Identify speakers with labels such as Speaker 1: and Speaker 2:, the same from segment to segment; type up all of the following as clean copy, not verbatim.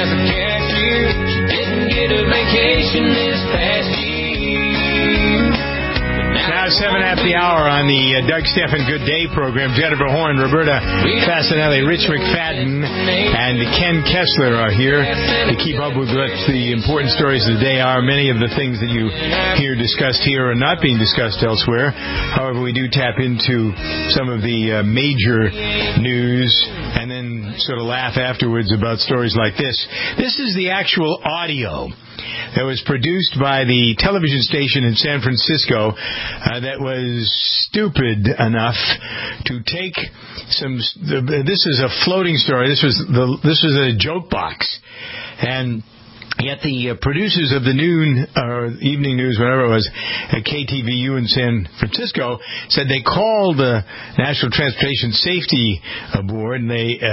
Speaker 1: as a cashier. She didn't get a vacation this past year.
Speaker 2: Now 7 after the hour on the Doug Stephan Good Day program. Jennifer Horn, Roberta Fasanelli, Rich McFadden, and Ken Kessler are here to keep up with what the important stories of the day are. Many of the things that you hear discussed here are not being discussed elsewhere. However, we do tap into some of the major news and then sort of laugh afterwards about stories like this. This is the actual audio that was produced by the television station in San Francisco that was stupid enough to take some. This is a floating story. This was a joke box, and yet the producers of the noon or evening news, whatever it was, at KTVU in San Francisco, said they called the National Transportation Safety Board, and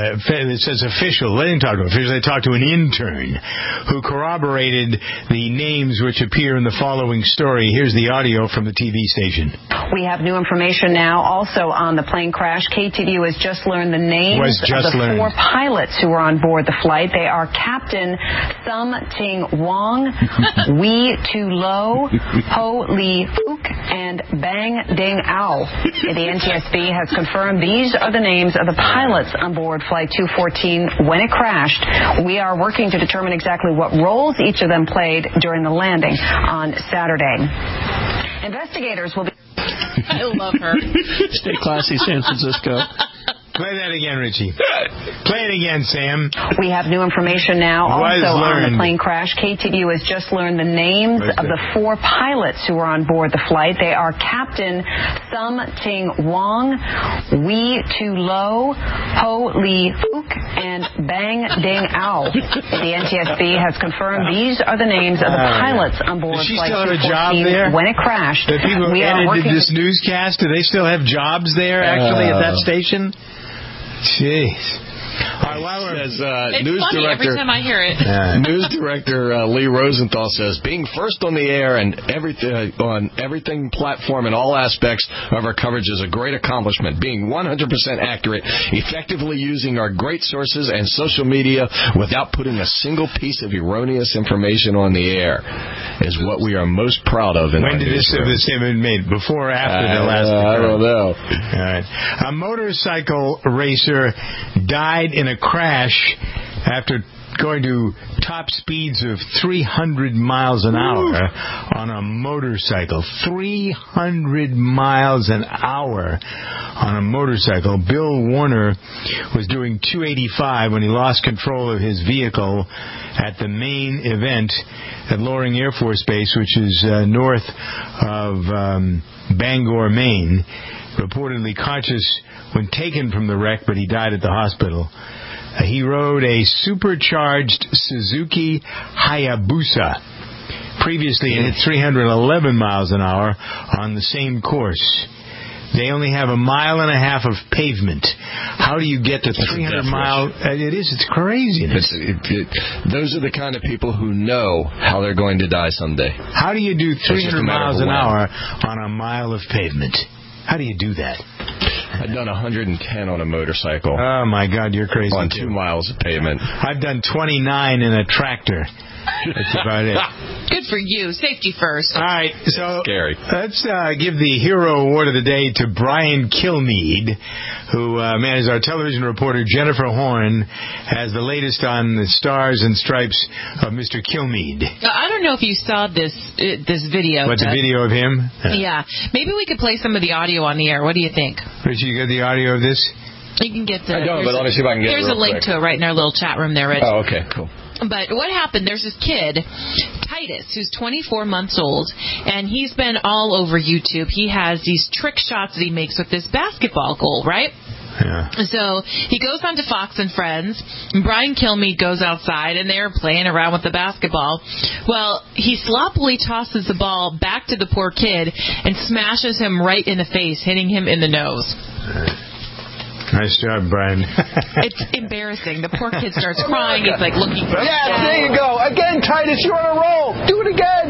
Speaker 2: it says official. They didn't talk to officials. They talked to an intern who corroborated the names which appear in the following story. Here's the audio from the TV station.
Speaker 3: We have new information now also on the plane crash. KTVU has just learned the names of the 4 pilots who were on board the flight. They are Captain Sum Ting Wong, Wee Tu Lo, Ho Li Fook, and Bang Ding Ao. The NTSB has confirmed these are the names of the pilots on board Flight 214 when it crashed. We are working to determine exactly what roles each of them played during the landing on Saturday. Investigators will be...
Speaker 4: I love her.
Speaker 5: Stay classy, San Francisco.
Speaker 2: Play that again, Richie. Play it again, Sam.
Speaker 3: We have new information now also on the plane crash. KTVU has just learned the names of the 4 pilots who were on board the flight. They are Captain Sum Ting Wong, Wee Tu Lo, Ho Li Fook, and Bang Ding Ao. The NTSB has confirmed these are the names of the pilots on board Flight 214 when it crashed.
Speaker 2: The people who edited this newscast, do they still have jobs there, actually, at that station? Jeez.
Speaker 4: It's funny every time I hear it.
Speaker 6: News director Lee Rosenthal says, being first on the air and on everything platform in all aspects of our coverage is a great accomplishment. Being 100% accurate, effectively using our great sources and social media without putting a single piece of erroneous information on the air is what we are most proud of.
Speaker 2: When did this have been made? Before or after the last?
Speaker 6: I don't know.
Speaker 2: All right. A motorcycle racer died in a crash after going to top speeds of 300 miles an hour on a motorcycle. 300 miles an hour on a motorcycle. Bill Warner was doing 285 when he lost control of his vehicle at the main event at Loring Air Force Base, which is north of Bangor, Maine. Reportedly conscious when taken from the wreck, but he died at the hospital. He rode a supercharged Suzuki Hayabusa. Previously, it hit 311 miles an hour on the same course. They only have 1.5 miles of pavement. How do you get to 300 miles? It's craziness.
Speaker 6: Those are the kind of people who know how they're going to die someday.
Speaker 2: How do you do 300 miles an hour on 1 mile of pavement? How do you do that?
Speaker 6: I've done 110 on a motorcycle.
Speaker 2: Oh, my God, you're crazy.
Speaker 6: On 2 miles of pavement.
Speaker 2: I've done 29 in a tractor. That's about it.
Speaker 4: Good for you. Safety first.
Speaker 2: All right, so
Speaker 6: scary.
Speaker 2: Let's give the Hero Award of the day to Brian Kilmeade, who manages our television reporter Jennifer Horn, has the latest on the stars and stripes of Mr. Kilmeade.
Speaker 4: I don't know if you saw this video.
Speaker 2: What's the video of him?
Speaker 4: Yeah. Maybe we could play some of the audio on the air. What do you think?
Speaker 2: Richie, you got the audio of this?
Speaker 4: You can get the...
Speaker 6: I don't, but let me see if I can get it.
Speaker 4: There's a link to it right in our little chat room there, Rich.
Speaker 6: Oh, okay, cool.
Speaker 4: But what happened, there's this kid, Titus, who's 24 months old, and he's been all over YouTube. He has these trick shots that he makes with this basketball goal, right?
Speaker 2: Yeah.
Speaker 4: So he goes on to Fox and Friends, and Brian Kilmeade goes outside, and they're playing around with the basketball. Well, he sloppily tosses the ball back to the poor kid and smashes him right in the face, hitting him in the nose.
Speaker 2: Nice job, Brian.
Speaker 4: It's embarrassing. The poor kid starts crying. He's like looking for
Speaker 6: there you go. Again, Titus, you're on a roll. Do it again.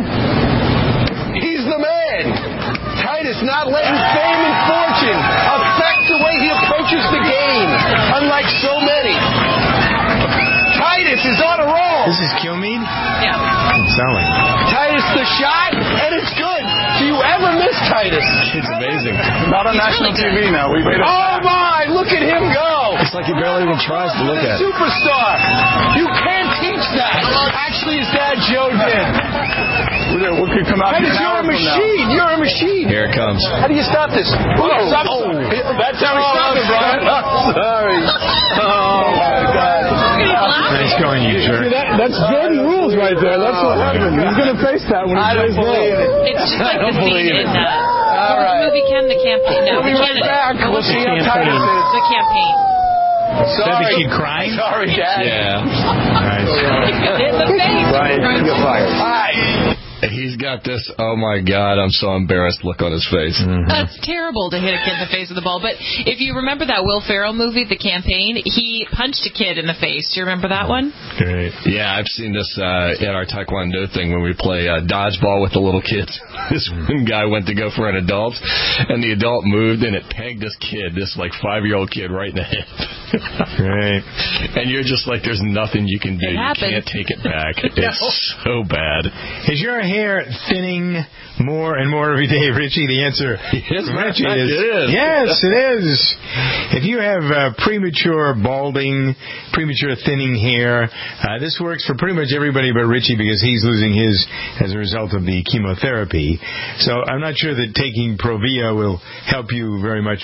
Speaker 6: He's the man. Titus not letting fame and fortune affect the way he approaches the game, unlike so many. Titus is on a roll.
Speaker 2: This is Kilmeade?
Speaker 4: Yeah.
Speaker 2: It's selling.
Speaker 6: Titus the shot, and it's good. Do you ever miss Titus? It's amazing.
Speaker 7: Not on national TV now. We made it.
Speaker 6: Oh my! Look at him go!
Speaker 8: It's like he barely even tries to look at it.
Speaker 6: Superstar! You can't teach that. Actually, his dad Joe did.
Speaker 7: What could come out?
Speaker 6: Titus, you're a machine. You're a machine.
Speaker 8: Here it comes.
Speaker 6: How do you stop this? Stop. That's how we stop it, Brian. Sorry. Oh my God.
Speaker 2: Nice going, you jerk.
Speaker 7: That's Jordan rules right there. That's what happened. He's going to face that when he plays
Speaker 6: believe it.
Speaker 4: It's just like the scene in
Speaker 6: All right.
Speaker 4: movie the campaign. No,
Speaker 6: We'll be right back. We'll see how Titus is.
Speaker 4: The campaign.
Speaker 2: Sorry. Is she crying?
Speaker 6: Sorry, Dad.
Speaker 8: Yeah.
Speaker 2: Nice.
Speaker 4: In the face.
Speaker 7: Brian, you get fired.
Speaker 6: Hi.
Speaker 8: He's got this, oh my God, I'm so embarrassed look on his face.
Speaker 2: Mm-hmm.
Speaker 4: That's terrible to hit a kid in the face with a ball. But if you remember that Will Ferrell movie, The Campaign, he punched a kid in the face. Do you remember that one?
Speaker 2: Great.
Speaker 8: Yeah, I've seen this at our Taekwondo thing when we play dodgeball with the little kids. This one guy went to go for an adult, and the adult moved, and it pegged this kid, this like 5-year-old kid, right in the hip.
Speaker 2: Great.
Speaker 8: And you're just like, there's nothing you can do. You can't take it back. It's so bad.
Speaker 2: Is your hair thinning more and more every day, Richie? The answer, Richie,
Speaker 8: it is.
Speaker 2: Yes, it is. If you have premature balding, premature thinning hair, this works for pretty much everybody but Richie because he's losing his as a result of the chemotherapy. So I'm not sure that taking Provia will help you very much.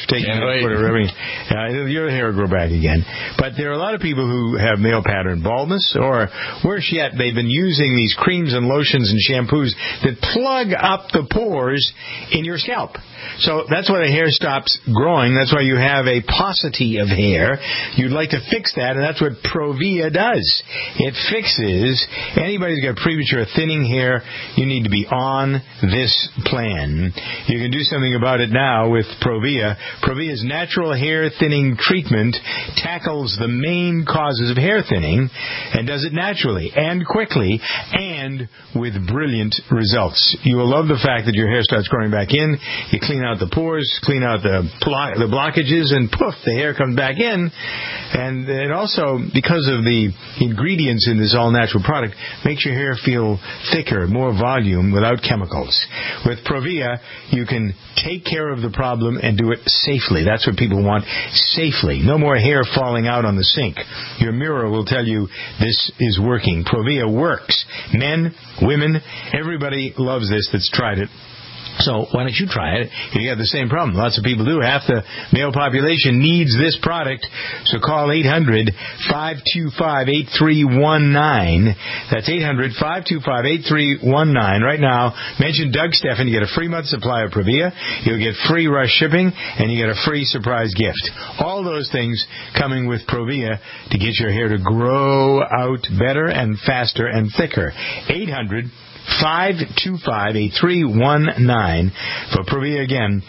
Speaker 2: Your hair will grow back again. But there are a lot of people who have male pattern baldness, or worse yet, they've been using these creams and lotions and shampoos that plug up the pores in your scalp. So that's why the hair stops growing. That's why you have a paucity of hair. You'd like to fix that, and that's what Provia does. It fixes anybody who's got premature thinning hair. You need to be on this plan. You can do something about it now with Provia. Provia's natural hair thinning treatment tackles the main causes of hair thinning and does it naturally and quickly and with brilliant results. You will love the fact that your hair starts growing back in. You clean out the pores, clean out the blockages, and poof, the hair comes back in. And it also, because of the ingredients in this all-natural product, makes your hair feel thicker, more volume without chemicals. With Provia, you can take care of the problem and do it safely. That's what people want, safely. No more hair falling out on the sink. Your mirror will tell you this is working. Provia works. Men, women, everybody loves this that's tried it. So why don't you try it? You have the same problem. Lots of people do. Half the male population needs this product. So call 800-525-8319. That's 800-525-8319. Right now, mention Doug Stephan. You get a free month supply of Provia. You'll get free rush shipping, and you get a free surprise gift. All those things coming with Provia to get your hair to grow out better and faster and thicker. 800-525-8319 for Provia again.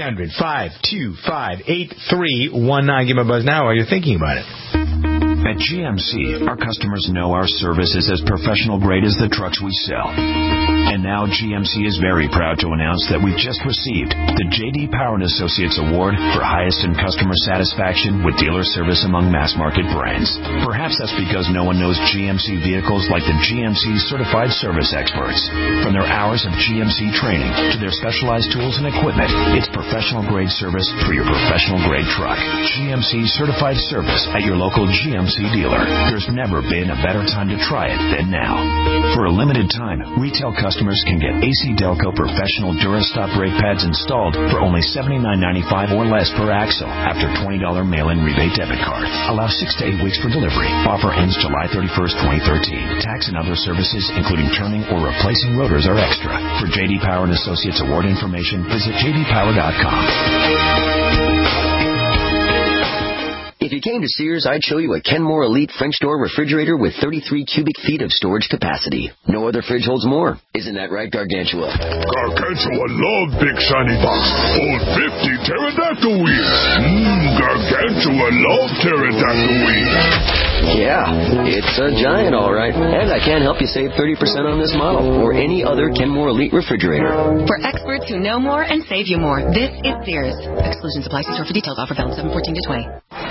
Speaker 2: 800-525-8319. Give me a buzz now while you're thinking about it.
Speaker 9: At GMC, our customers know our service is as professional grade as the trucks we sell. And now GMC is very proud to announce that we've just received the J.D. Power & Associates Award for highest in customer satisfaction with dealer service among mass market brands. Perhaps that's because no one knows GMC vehicles like the GMC Certified Service Experts. From their hours of GMC training to their specialized tools and equipment, it's professional grade service for your professional grade truck. GMC Certified Service at your local GMC dealer. There's never been a better time to try it than now. For a limited time, retail customers can get AC Delco Professional Durastop brake pads installed for only $79.95 or less per axle after $20 mail-in rebate debit card. Allow 6 to 8 weeks for delivery. Offer ends July 31st, 2013. Tax and other services, including turning or replacing rotors, are extra. For J.D. Power & Associates Award information, visit jdpower.com.
Speaker 10: If you came to Sears, I'd show you a Kenmore Elite French door refrigerator with 33 cubic feet of storage capacity. No other fridge holds more. Isn't that right, Gargantua?
Speaker 11: Gargantua love big shiny box. Hold 50 pterodactyl wheels. Gargantua love pterodactyl wheels.
Speaker 10: Yeah, it's a giant, all right. And I can help you save 30% on this model or any other Kenmore Elite refrigerator.
Speaker 12: For experts who know more and save you more, this is Sears. Exclusions apply. See store for details. Offer valid 7/14 to 20.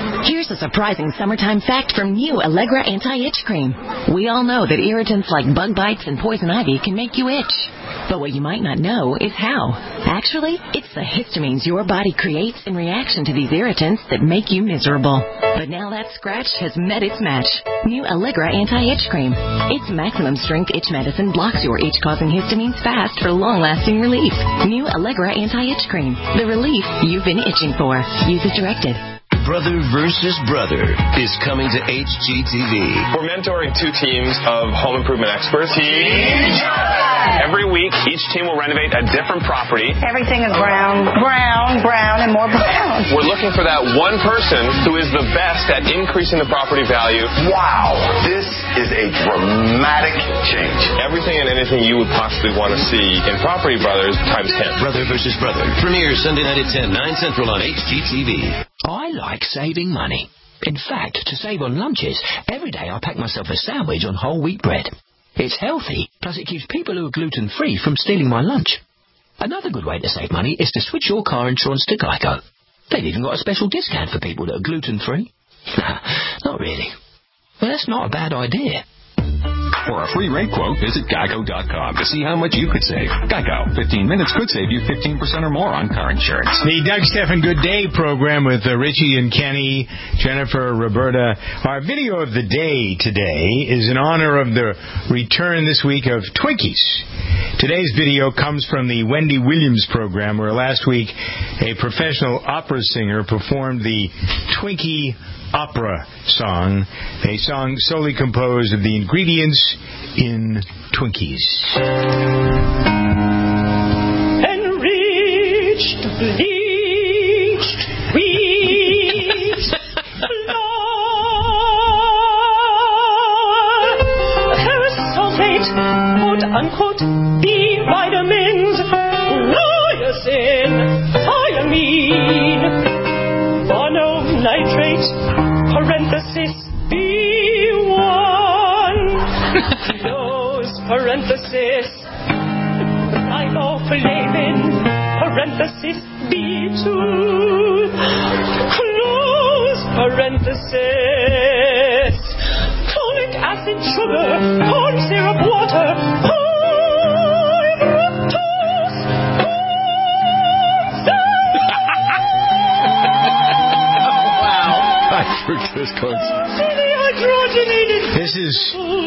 Speaker 12: Here's a surprising summertime fact from new Allegra Anti-Itch Cream. We all know that irritants like bug bites and poison ivy can make you itch. But what you might not know is how. Actually, it's the histamines your body creates in reaction to these irritants that make you miserable. But now that scratch has met its match. New Allegra Anti-Itch Cream. Its maximum strength itch medicine blocks your itch-causing histamines fast for long-lasting relief. New Allegra Anti-Itch Cream. The relief you've been itching for. Use as directed.
Speaker 13: Brother versus Brother is coming to HGTV.
Speaker 14: We're mentoring 2 teams of home improvement experts. Every week, each team will renovate a different property.
Speaker 15: Everything is brown, and more brown.
Speaker 14: We're looking for that one person who is the best at increasing the property value.
Speaker 16: Wow, this is a dramatic change.
Speaker 14: Everything and anything you would possibly want to see in Property Brothers times 10.
Speaker 13: Brother versus Brother. Premieres Sunday night at 10, 9 Central on HGTV.
Speaker 17: I like saving money. In fact, to save on lunches, every day I pack myself a sandwich on whole wheat bread. It's healthy, plus it keeps people who are gluten-free from stealing my lunch. Another good way to save money is to switch your car insurance to Geico. They've even got a special discount for people that are gluten-free. Not really. Well, that's not a bad idea.
Speaker 18: For a free rate quote, visit Geico.com to see how much you could save. Geico. 15 minutes could save you 15% or more on car insurance.
Speaker 2: The Doug Stephan Good Day program with Richie and Kenny, Jennifer, Roberta. Our video of the day today is in honor of the return this week of Twinkies. Today's video comes from the Wendy Williams program, where last week a professional opera singer performed the Twinkie opera song, a song solely composed of the ingredients in Twinkies.
Speaker 19: Enriched, bleached, wheat, flour, ferrous sulfate, quote-unquote, B vitamins, niacin, thiamine, nitrate, parenthesis, B1, close parenthesis, riboflavin, parenthesis, B2, close parenthesis, folic acid, sugar, corn syrup, water, high fructose,
Speaker 2: This is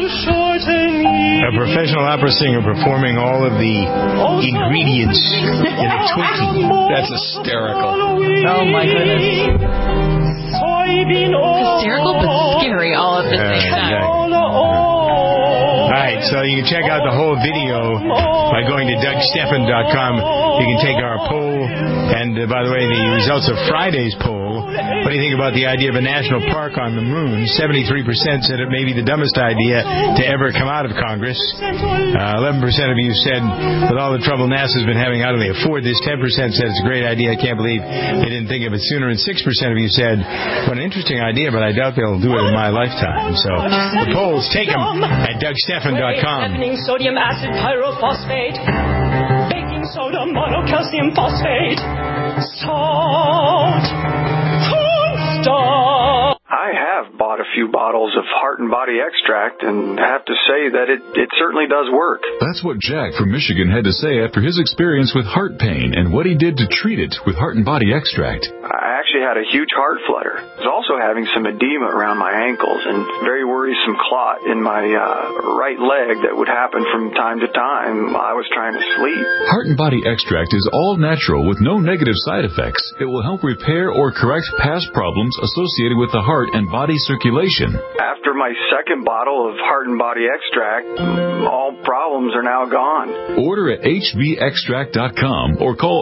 Speaker 2: a professional opera singer performing all of the ingredients in a Twinkie.
Speaker 6: That's hysterical.
Speaker 4: Oh my goodness. Hysterical but scary all at the same time.
Speaker 2: All right, so you can check out the whole video by going to DougStephan.com. You can take our poll. And, by the way, the results of Friday's poll. What do you think about the idea of a national park on the moon? 73% said it may be the dumbest idea to ever come out of Congress. 11% of you said, with all the trouble NASA's been having, how do they afford this? 10% said it's a great idea. I can't believe they didn't think of it sooner. And 6% of you said, what an interesting idea, but I doubt they'll do it in my lifetime. So the polls, take them at DougStephan.com.
Speaker 19: Sodium acid pyrophosphate, baking soda, monocalcium phosphate, salt, cornstarch.
Speaker 20: I have bought a few bottles of Heart and Body Extract and have to say that it certainly does work.
Speaker 21: That's what Jack from Michigan had to say after his experience with heart pain and what he did to treat it with Heart and Body Extract.
Speaker 20: I actually had a huge heart flutter. I was also having some edema around my ankles and very worrisome clot in my right leg that would happen from time to time while I was trying to sleep.
Speaker 21: Heart and Body Extract is all natural with no negative side effects. It will help repair or correct past problems associated with the heart and body circulation.
Speaker 20: After my second bottle of Heart and Body Extract, all problems are now gone.
Speaker 21: Order at hbextract.com or call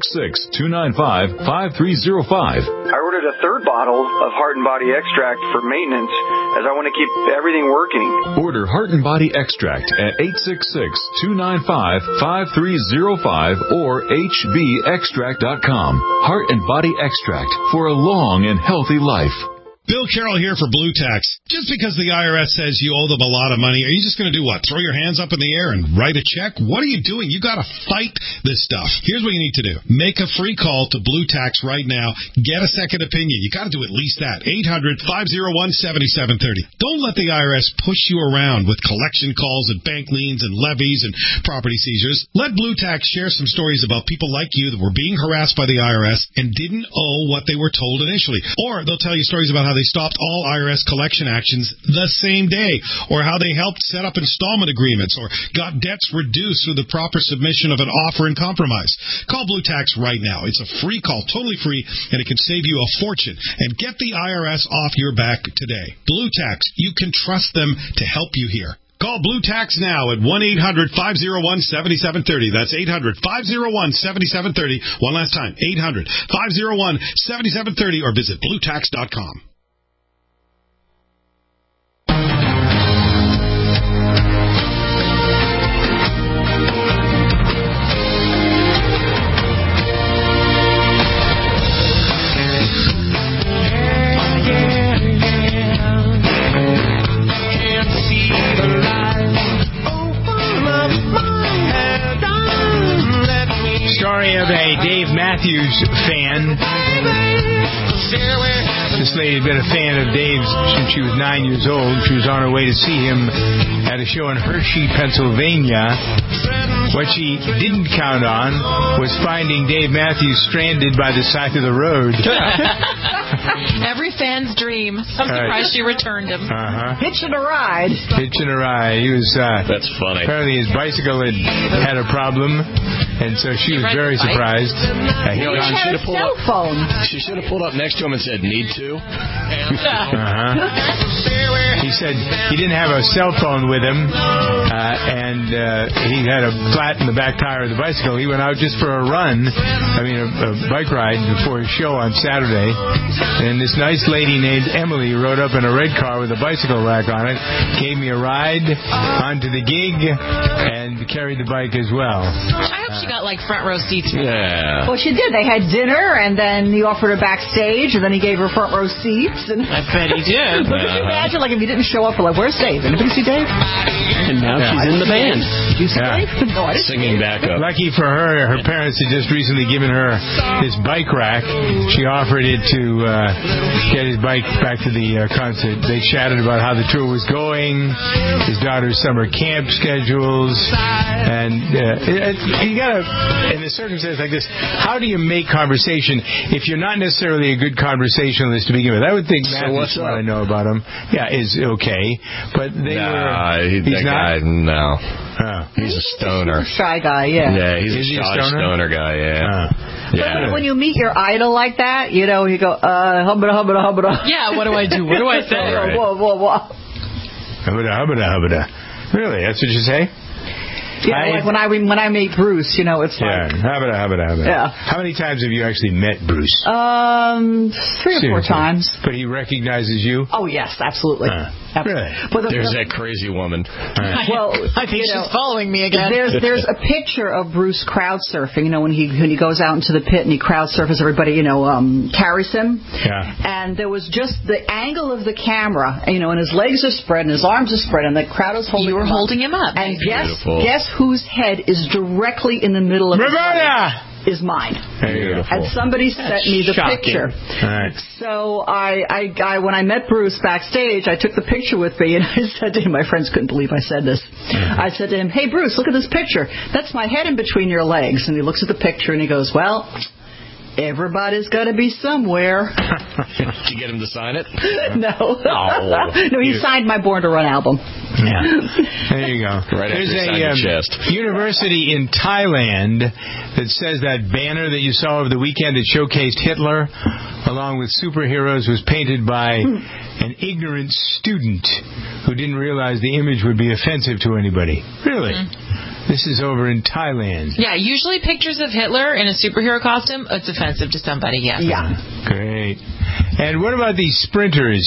Speaker 21: 866-295-5305.
Speaker 20: I ordered a third bottle of Heart and Body Extract for maintenance as I want to keep everything working.
Speaker 21: Order Heart and Body Extract at 866-295-5305 or hbextract.com. Heart and Body Extract for a long and healthy life.
Speaker 1: Bill Carroll here for Blue Tax. Just because the IRS says you owe them a lot of money, are you just going to do what? Throw your hands up in the air and write a check? What are you doing? You got to fight this stuff. Here's what you need to do. Make a free call to Blue Tax right now. Get a second opinion. You got to do at least that. 800-501-7730. Don't let the IRS push you around with collection calls and bank liens and levies and property seizures. Let Blue Tax share some stories about people like you that were being harassed by the IRS and didn't owe what they were told initially. Or they'll tell you stories about how they stopped all IRS collection actions the same day, or how they helped set up installment agreements, or got debts reduced through the proper submission of an offer in compromise. Call Blue Tax right now. It's a free call, totally free, and it can save you a fortune. And get the IRS off your back today. Blue Tax, you can trust them to help you here. Call Blue Tax now at 1-800-501-7730. That's 800-501-7730. One last time, 800-501-7730, or visit BlueTax.com.
Speaker 2: Story of a Dave Matthews fan. This lady had been a fan of Dave's since she was 9 years old. She was on her way to see him at a show in Hershey, Pennsylvania. What she didn't count on was finding Dave Matthews stranded by the side of the road.
Speaker 4: Every fan's dream. I'm surprised she returned him.
Speaker 15: Hitching a ride.
Speaker 2: Hitching a ride. He was.
Speaker 8: That's funny.
Speaker 2: Apparently his bicycle had a problem, and so she was very surprised.
Speaker 15: He had a cell phone.
Speaker 8: She should have pulled up next to him and said, "Need to?"
Speaker 2: He said he didn't have a cell phone with him, and he had a flat in the back tire of the bicycle. He went out just for a run, a bike ride before his show on Saturday, and this nice lady named Emily rode up in a red car with a bicycle rack on it, gave me a ride onto the gig, and carried the bike as well.
Speaker 4: I hope she got front row seats.
Speaker 8: Yeah.
Speaker 15: Well, she did. They had dinner, and then he offered her backstage, and then he gave her front row seats. And
Speaker 4: I bet he did.
Speaker 15: But could you imagine, if he didn't show up for where's Dave? Anybody see Dave?
Speaker 5: And now she's in the band.
Speaker 15: Did you see Dave? No, I didn't.
Speaker 8: Singing backup.
Speaker 2: Lucky for her parents had just recently given her this bike rack. She offered it to get his bike back to the concert. They chatted about how the tour was going, his daughter's summer camp schedules, and you gotta, in a circumstance like this, how do you make conversation if you're not necessarily a good conversationalist to begin with? I would think Matthews, what I know about him, is okay, but he's not.
Speaker 8: No. He's a stoner.
Speaker 15: He's a shy guy, yeah.
Speaker 8: Yeah, he's a shy stoner guy, yeah.
Speaker 15: But when you meet your idol like that, you go, hubba-da.
Speaker 4: Yeah, what do I do? What do I say?
Speaker 15: Right. Whoa.
Speaker 2: Hubba-da. Really? That's what you say?
Speaker 15: Yeah, when I meet Bruce, it's like...
Speaker 2: Hubba-da.
Speaker 15: Yeah.
Speaker 2: How many times have you actually met Bruce?
Speaker 15: 3 or 4 times.
Speaker 2: But he recognizes you?
Speaker 15: Oh, yes, absolutely.
Speaker 2: Really?
Speaker 8: There's that crazy woman.
Speaker 15: Well,
Speaker 4: I think she's following me again.
Speaker 15: There's a picture of Bruce crowd surfing, when he goes out into the pit and he crowd surfs, everybody, carries him.
Speaker 2: Yeah.
Speaker 15: And there was just the angle of the camera, and his legs are spread and his arms are spread and the crowd is holding him up.
Speaker 4: You were holding him up.
Speaker 15: And guess whose head is directly in the middle of
Speaker 2: Roberta!
Speaker 15: Is mine.
Speaker 2: Beautiful.
Speaker 15: And somebody sent me the picture.
Speaker 2: All right.
Speaker 15: So I when I met Bruce backstage, I took the picture with me, and I said to him, my friends couldn't believe I said this. I said to him, "Hey, Bruce, look at this picture. That's my head in between your legs." And he looks at the picture, and he goes, "Well, everybody's got to be somewhere."
Speaker 8: Did you get him to sign it?
Speaker 15: No. No, he signed my Born to Run album.
Speaker 2: Yeah. There you go.
Speaker 8: There's
Speaker 2: a university in Thailand that says that banner that you saw over the weekend that showcased Hitler along with superheroes was painted by an ignorant student who didn't realize the image would be offensive to anybody. Really? This is over in Thailand.
Speaker 4: Yeah, usually pictures of Hitler in a superhero costume, it's offensive to somebody, yes.
Speaker 15: Yeah.
Speaker 2: Great. And what about these sprinters?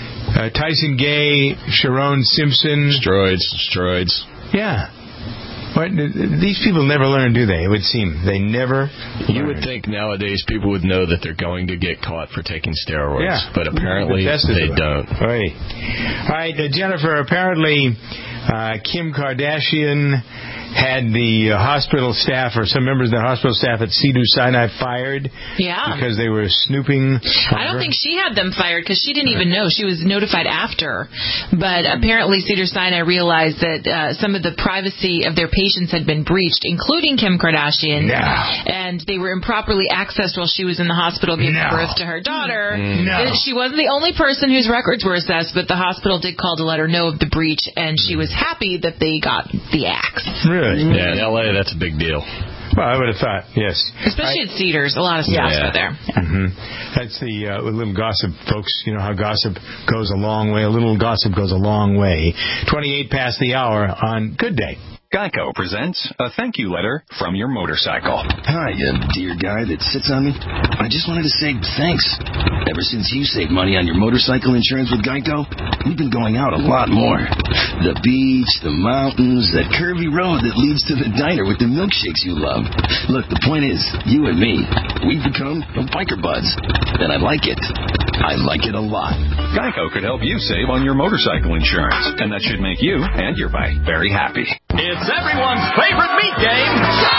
Speaker 2: Tyson Gay, Sharon Simpson.
Speaker 8: Steroids.
Speaker 2: Yeah. But these people never learn, do they? It would seem. They never
Speaker 8: You would think nowadays people would know that they're going to get caught for taking steroids.
Speaker 2: Yeah.
Speaker 8: But apparently they don't.
Speaker 2: Right. All right, Jennifer, apparently Kim Kardashian had the hospital staff or some members of the hospital staff at Cedars-Sinai fired because they were snooping.
Speaker 4: I don't think she had them fired because she didn't even know. She was notified after. But apparently Cedars-Sinai realized that some of the privacy of their patients had been breached, including Kim Kardashian. And they were improperly accessed while she was in the hospital giving birth to her daughter. She wasn't the only person whose records were assessed, but the hospital did call to let her know of the breach, and she was happy that they got the axe.
Speaker 2: Really?
Speaker 8: Yeah, in L.A., that's a big deal.
Speaker 2: Well, I would have thought, yes.
Speaker 4: Especially at Cedars. A lot of staff are there.
Speaker 2: That's the little gossip, folks. You know how gossip goes a long way. A little gossip goes a long way. 28 past the hour on Good Day.
Speaker 18: Geico presents a thank you letter from your motorcycle.
Speaker 3: Hi, dear guy that sits on me. I just wanted to say thanks. Ever since you saved money on your motorcycle insurance with Geico, we've been going out a lot more. The beach, the mountains, that curvy road that leads to the diner with the milkshakes you love. Look, the point is, you and me, we've become biker buds. And I like it. I like it a lot.
Speaker 18: Geico could help you save on your motorcycle insurance, and that should make you and your bike very happy.
Speaker 22: It's everyone's favorite meat game.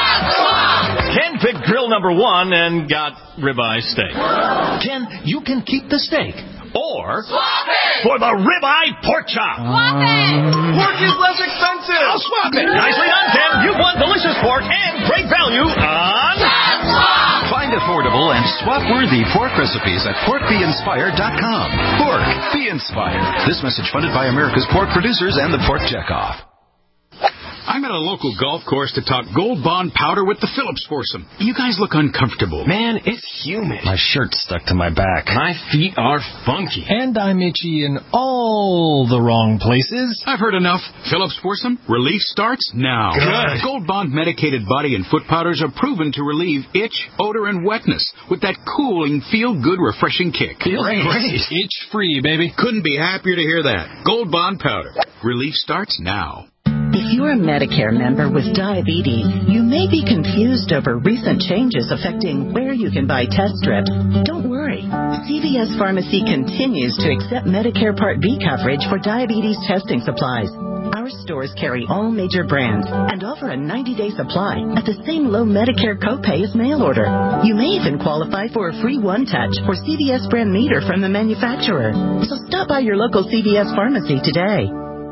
Speaker 22: Ken picked grill number 1 and got ribeye steak. Ken, you can keep the steak. Or swap it for the ribeye pork chop.
Speaker 19: Swap it.
Speaker 22: Pork is less expensive. I'll swap it. Nicely done, Ken. You've won delicious pork and great value on
Speaker 18: Swap. Find affordable and swap-worthy pork recipes at porkbeinspired.com. Pork, be inspired. This message funded by America's pork producers and the Pork Checkoff.
Speaker 23: I'm at a local golf course to talk Gold Bond powder with the Phillips foursome. You guys look uncomfortable.
Speaker 24: Man, it's humid.
Speaker 6: My shirt's stuck to my back.
Speaker 24: My feet are funky.
Speaker 25: And I'm itchy in all the wrong places.
Speaker 23: I've heard enough. Phillips foursome, relief starts now.
Speaker 24: Good.
Speaker 23: Gold Bond medicated body and foot powders are proven to relieve itch, odor, and wetness with that cooling, feel-good, refreshing kick.
Speaker 25: Feels great. Itch-free, baby.
Speaker 23: Couldn't be happier to hear that. Gold Bond powder. Relief starts now.
Speaker 12: If you're a Medicare member with diabetes, you may be confused over recent changes affecting where you can buy test strips. Don't worry. CVS Pharmacy continues to accept Medicare Part B coverage for diabetes testing supplies. Our stores carry all major brands and offer a 90-day supply at the same low Medicare copay as mail order. You may even qualify for a free one-touch or CVS brand meter from the manufacturer. So stop by your local CVS Pharmacy today.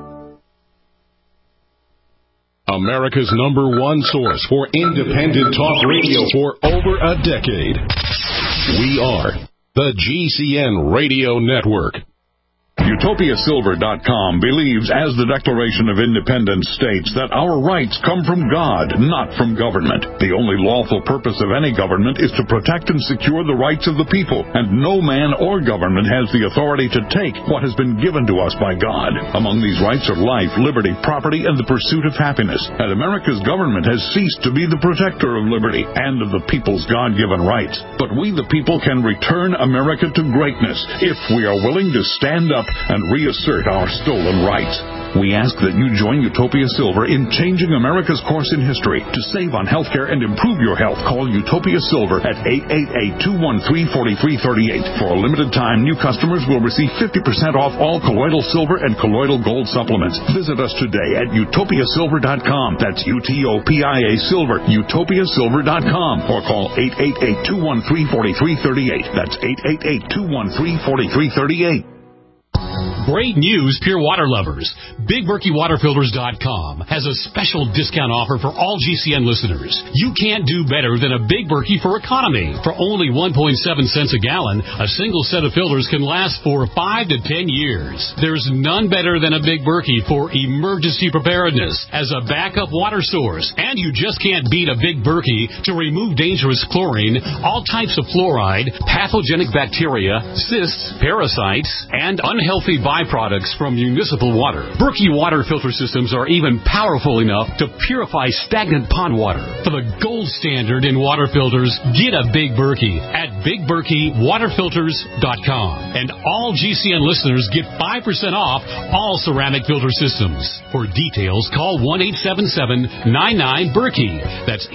Speaker 26: America's #1 source for independent talk radio for over a decade. We are the GCN Radio Network.
Speaker 21: UtopiaSilver.com believes, as the Declaration of Independence states, that our rights come from God, not from government. The only lawful purpose of any government is to protect and secure the rights of the people, and no man or government has the authority to take what has been given to us by God. Among these rights are life, liberty, property, and the pursuit of happiness. And America's government has ceased to be the protector of liberty and of the people's God-given rights. But we, the people, can return America to greatness if we are willing to stand up and reassert our stolen rights. We ask that you join Utopia Silver in changing America's course in history. To save on healthcare and improve your health, call Utopia Silver at 888-213-4338. For a limited time, new customers will receive 50% off all colloidal silver and colloidal gold supplements. Visit us today at utopiasilver.com. That's UTOPIA Silver, utopiasilver.com. Or call 888-213-4338. That's 888-213-4338.
Speaker 27: Great news, Pure Water lovers. BigBerkeyWaterFilters.com has a special discount offer for all GCN listeners. You can't do better than a Big Berkey for economy. For only 1.7 cents a gallon, a single set of filters can last for 5 to 10 years. There's none better than a Big Berkey for emergency preparedness as a backup water source. And you just can't beat a Big Berkey to remove dangerous chlorine, all types of fluoride, pathogenic bacteria, cysts, parasites, and unhealthy viruses byproducts from municipal water. Berkey water filter systems are even powerful enough to purify stagnant pond water. For the gold standard in water filters, get a Big Berkey at BigBerkeyWaterFilters.com. And all GCN listeners get 5% off all ceramic filter systems. For details, call 1-877-99-BERKEY. That's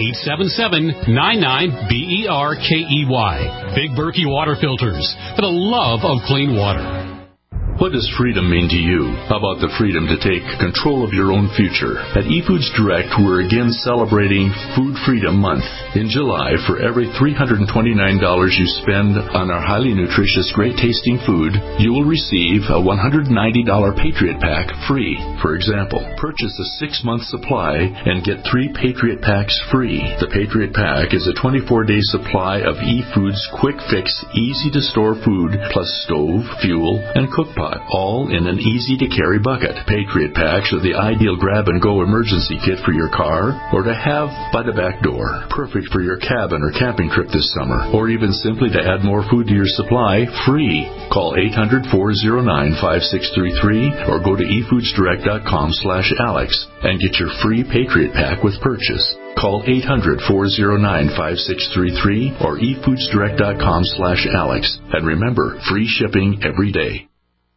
Speaker 27: 877-99-BERKEY. Big Berkey Water Filters, for the love of clean water.
Speaker 21: What does freedom mean to you? How about the freedom to take control of your own future? At eFoods Direct, we're again celebrating Food Freedom Month. In July, for every $329 you spend on our highly nutritious, great-tasting food, you will receive a $190 Patriot Pack free. For example, purchase a 6-month supply and get 3 Patriot Packs free. The Patriot Pack is a 24-day supply of eFoods quick-fix, easy-to-store food, plus stove, fuel, and cookpot, all in an easy-to-carry bucket. Patriot Packs are the ideal grab-and-go emergency kit for your car or to have by the back door. Perfect for your cabin or camping trip this summer, or even simply to add more food to your supply, free. Call 800-409-5633 or go to efoodsdirect.com/Alex and get your free Patriot Pack with purchase. Call 800-409-5633 or efoodsdirect.com/Alex. And remember, free shipping every day.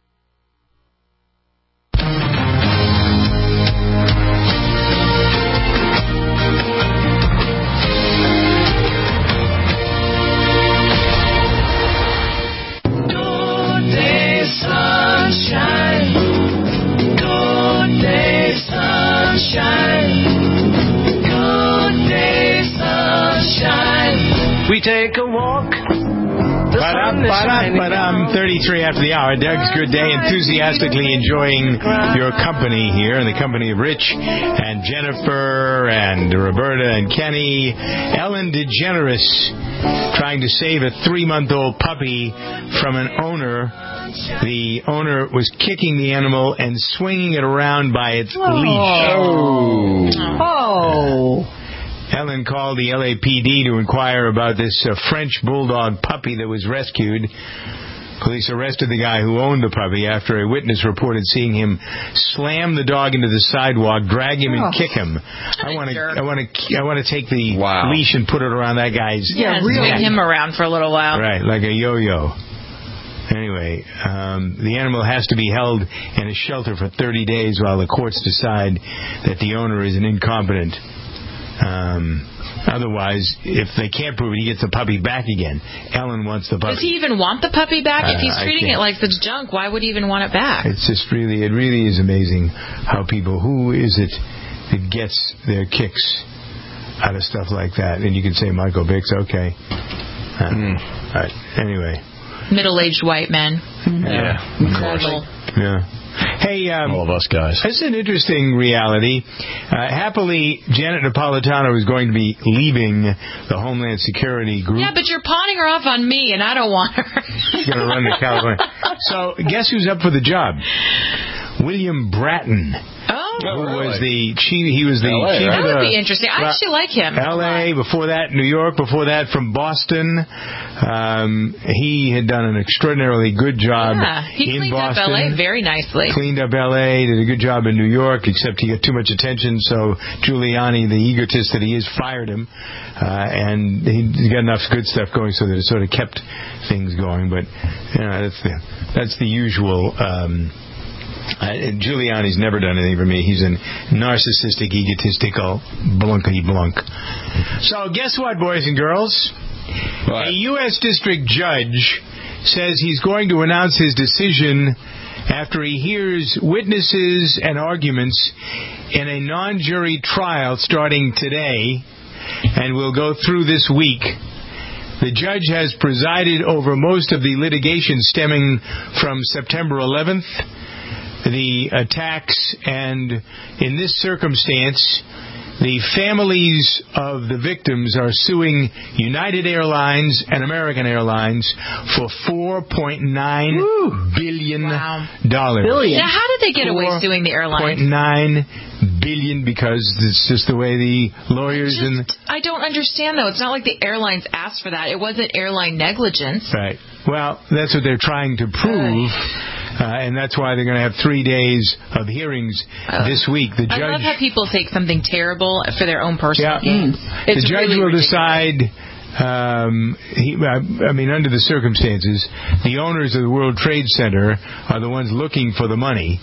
Speaker 2: We take a walk. 33 after the hour. Doug's Good Day, enthusiastically enjoying your company here in the company of Rich and Jennifer and Roberta and Kenny. Ellen DeGeneres trying to save a 3-month-old puppy from an owner. The owner was kicking the animal and swinging it around by its leash.
Speaker 15: Oh.
Speaker 2: Ellen called the LAPD to inquire about this French bulldog puppy that was rescued. Police arrested the guy who owned the puppy after a witness reported seeing him slam the dog into the sidewalk, drag him, and kick him. I want to take the leash and put it around that guy's
Speaker 4: neck. Swing him around for a little while.
Speaker 2: Right, like a yo-yo. Anyway, the animal has to be held in a shelter for 30 days while the courts decide that the owner is an incompetent. Otherwise, if they can't prove it, he gets the puppy back again. Ellen wants the puppy.
Speaker 4: Does he even want the puppy back? If he's treating it like such junk, why would he even want it back?
Speaker 2: It's just it really is amazing how people, who is it that gets their kicks out of stuff like that? And you can say Michael Bix, okay. Right. Anyway.
Speaker 4: Middle-aged white men.
Speaker 2: Yeah.
Speaker 4: Incredible.
Speaker 2: Yeah. Hey,
Speaker 8: all of us guys.
Speaker 2: This is an interesting reality. Happily, Janet Napolitano is going to be leaving the Homeland Security group.
Speaker 4: Yeah, but you're pawning her off on me, and I don't want her.
Speaker 2: She's going to run to California. So, guess who's up for the job? William Bratton. Was the chief? He was the
Speaker 4: LA,
Speaker 2: chief.
Speaker 4: That would be interesting. I actually like him.
Speaker 2: L.A. Before that, New York. Before that, from Boston. He had done an extraordinarily good job in Boston.
Speaker 4: He cleaned up L.A. very nicely.
Speaker 2: Cleaned up L.A. Did a good job in New York, except he got too much attention. So Giuliani, the egotist that he is, fired him, and he got enough good stuff going so that it sort of kept things going. But that's the usual. Giuliani's never done anything for me. He's a narcissistic, egotistical blunkety-blunk. So guess what, boys and girls? What? A U.S. district judge says he's going to announce his decision after he hears witnesses and arguments in a non-jury trial starting today and will go through this week. The judge has presided over most of the litigation stemming from September 11th. The attacks, and in this circumstance, the families of the victims are suing United Airlines and American Airlines for $4.9 billion.
Speaker 4: Wow.
Speaker 2: Billion.
Speaker 4: Now, how did they get away suing the airlines?
Speaker 2: $4.9 billion, because it's just the way the lawyers
Speaker 4: I don't understand, though. It's not like the airlines asked for that. It wasn't airline negligence.
Speaker 2: Right. Well, that's what they're trying to prove. And that's why they're going to have 3 days of hearings this week. The judge,
Speaker 4: I love how people take something terrible for their own personal gain.
Speaker 2: The judge will decide. Under the circumstances, the owners of the World Trade Center are the ones looking for the money.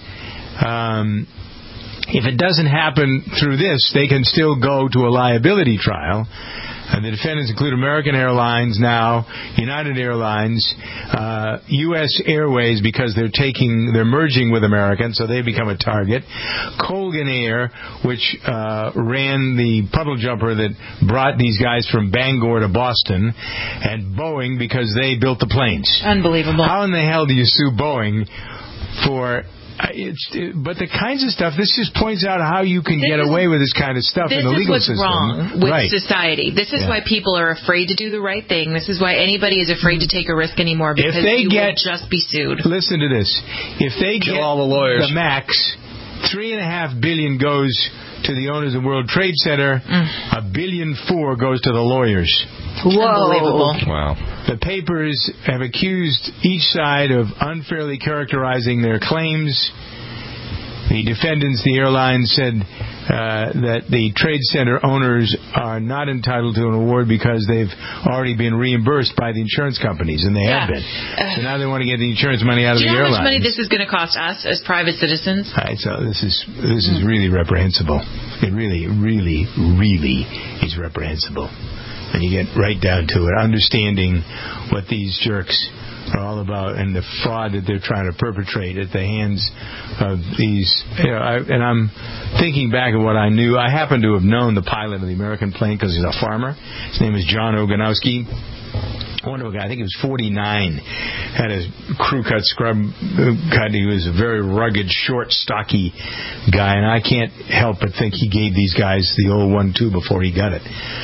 Speaker 2: If it doesn't happen through this, they can still go to a liability trial. The defendants include American Airlines now, United Airlines, U.S. Airways because they're merging with American, so they become a target. Colgan Air, which ran the puddle jumper that brought these guys from Bangor to Boston, and Boeing because they built the planes.
Speaker 4: Unbelievable.
Speaker 2: How in the hell do you sue Boeing for... but the kinds of stuff, this just points out how you can get away with this kind of stuff in the legal system.
Speaker 4: This is what's wrong with society. This is why people are afraid to do the right thing. This is why anybody is afraid to take a risk anymore, because you will just be sued.
Speaker 2: Listen to this. If they get
Speaker 6: all the lawyers.
Speaker 2: The max, $3.5 billion goes to the owners of World Trade Center. $1.4 billion goes to the lawyers.
Speaker 4: Whoa. Unbelievable.
Speaker 6: Wow.
Speaker 2: The papers have accused each side of unfairly characterizing their claims. The defendants, the airlines, said that the trade center owners are not entitled to an award because they've already been reimbursed by the insurance companies, and they have been. So now they want to get the insurance money out of the airlines.
Speaker 4: Do you know how much money this is going to cost us as private citizens?
Speaker 2: All right, so this is really reprehensible. It really, really, really is reprehensible. And you get right down to it, understanding what these jerks are all about and the fraud that they're trying to perpetrate at the hands of these. And I'm thinking back of what I knew. I happen to have known the pilot of the American plane because he's a farmer. His name is John Oganowski. Wonderful guy. I think he was 49. Had a crew cut, scrub cut. He was a very rugged, short, stocky guy. And I can't help but think he gave these guys the old 1-2 before he got it.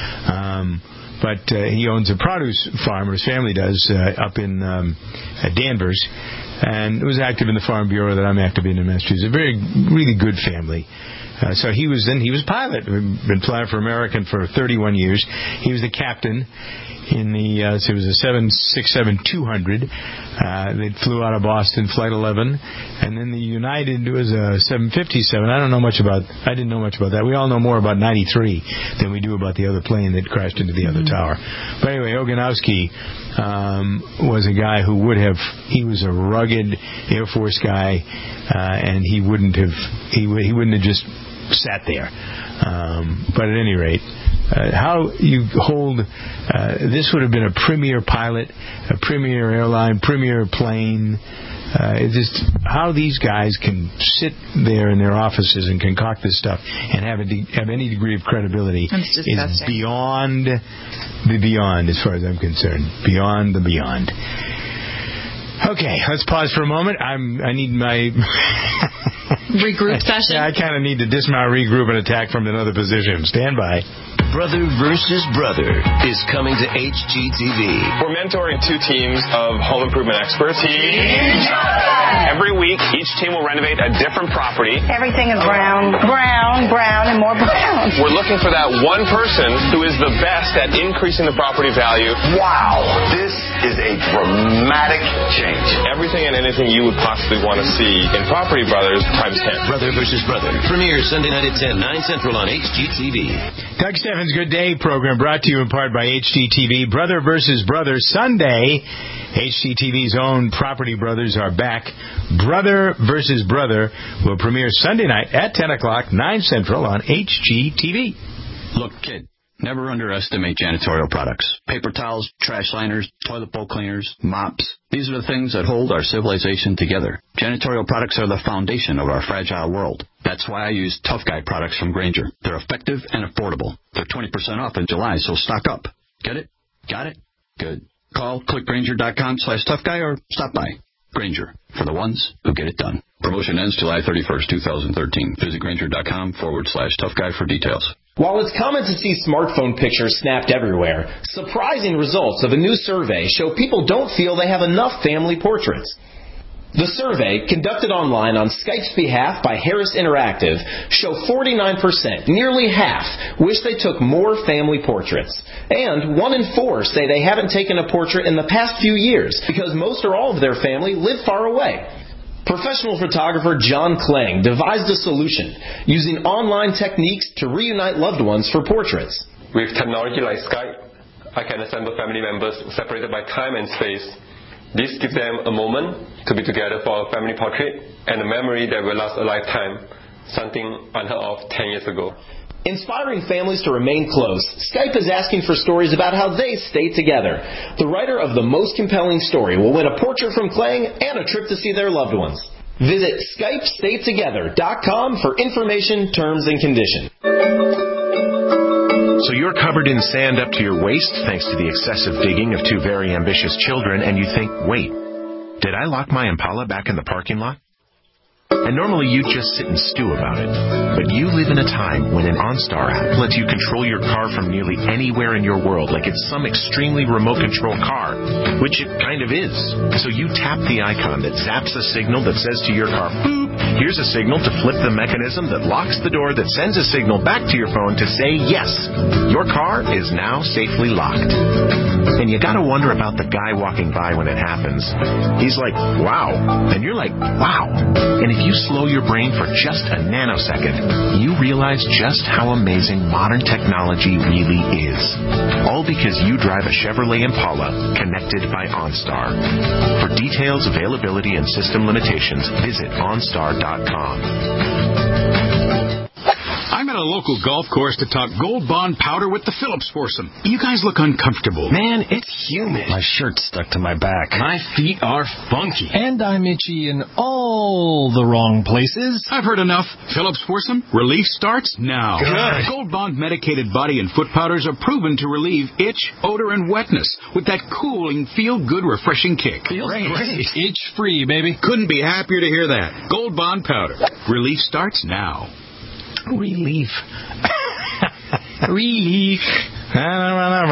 Speaker 2: But he owns a produce farm, or his family does, up in Danvers, and was active in the Farm Bureau that I'm active in Massachusetts. A really good family. So he was pilot. Been flying for American for 31 years. He was the captain in the it was a 767-200. They flew out of Boston, Flight 11, and then the United was a 757. I didn't know much about that. We all know more about 93 than we do about the other plane that crashed into the other tower. But anyway, Oganowski was a guy who he was a rugged Air Force guy, and he wouldn't have just sat there. But at any rate, how you hold this would have been a premier pilot, a premier airline, premier plane. Just how these guys can sit there in their offices and concoct this stuff and have any degree of credibility is beyond the beyond, as far as I'm concerned. Beyond the beyond. Okay, let's pause for a moment. I need my
Speaker 4: regroup session.
Speaker 2: Yeah, I kind of need to dismount, regroup, and attack from another position. Stand by.
Speaker 7: Brother versus Brother is coming to HGTV.
Speaker 9: We're mentoring 2 teams of home improvement experts. Every week, each team will renovate a different property.
Speaker 10: Everything is brown, and more brown.
Speaker 9: We're looking for that one person who is the best at increasing the property value.
Speaker 11: Wow, this is a dramatic change.
Speaker 9: Everything and anything you would possibly want to see in Property Brothers times 10.
Speaker 7: Brother versus Brother premieres Sunday night at 10, 9 Central on HGTV.
Speaker 2: Doug Steffens' Good Day program brought to you in part by HGTV. Brother versus Brother Sunday. HGTV's own Property Brothers are back. Brother versus Brother will premiere Sunday night at 10 o'clock, 9 Central on HGTV.
Speaker 23: Look, kid, never underestimate janitorial products. Paper towels, trash liners, toilet bowl cleaners, mops. These are the things that hold our civilization together. Janitorial products are the foundation of our fragile world. That's why I use Tough Guy products from Grainger. They're effective and affordable. They're 20% off in July, so stock up. Get it? Got it? Good. Call clickgrainger.com/toughguy or stop by. Grainger, for the ones who get it done. Promotion ends July 31st, 2013. Visit grainger.com/toughguy for details.
Speaker 13: While it's common to see smartphone pictures snapped everywhere, surprising results of a new survey show people don't feel they have enough family portraits. The survey, conducted online on Skype's behalf by Harris Interactive, show 49%, nearly half, wish they took more family portraits. And 1 in 4 say they haven't taken a portrait in the past few years because most or all of their family live far away. Professional photographer John Klang devised a solution using online techniques to reunite loved ones for portraits.
Speaker 1: With technology like Skype, I can assemble family members separated by time and space. This gives them a moment to be together for a family portrait and a memory that will last a lifetime, something unheard of 10 years ago.
Speaker 13: Inspiring families to remain close, Skype is asking for stories about how they stay together. The writer of the most compelling story will win a portrait from Klang and a trip to see their loved ones. Visit SkypeStayTogether.com for information, terms, and conditions.
Speaker 3: So you're covered in sand up to your waist thanks to the excessive digging of two very ambitious children, and you think, wait, did I lock my Impala back in the parking lot? And normally you'd just sit and stew about it. But you live in a time when an OnStar app lets you control your car from nearly anywhere in your world, like it's some extremely remote control car, which it kind of is. So you tap the icon that zaps a signal that says to your car, boop, here's a signal to flip the mechanism that locks the door that sends a signal back to your phone to say, yes, your car is now safely locked. And you gotta wonder about the guy walking by when it happens. He's like, wow. And you're like, wow. And if you slow your brain for just a nanosecond, you realize just how amazing modern technology really is. All because you drive a Chevrolet Impala connected by OnStar. For details, availability, and system limitations, visit OnStar.com.
Speaker 5: I'm at a local golf course to talk Gold Bond powder with the Phillips foursome. You guys look uncomfortable.
Speaker 24: Man, it's humid.
Speaker 25: My shirt's stuck to my back.
Speaker 24: My feet are funky.
Speaker 25: And I'm itchy in all the wrong places.
Speaker 5: I've heard enough. Phillips foursome, relief starts now.
Speaker 24: Good.
Speaker 5: Gold Bond medicated body and foot powders are proven to relieve itch, odor, and wetness with that cooling, feel-good, refreshing kick.
Speaker 24: Feels great.
Speaker 25: Itch-free, baby.
Speaker 5: Couldn't be happier to hear that. Gold Bond powder. Relief starts now.
Speaker 2: Relief.
Speaker 25: Relief.
Speaker 2: All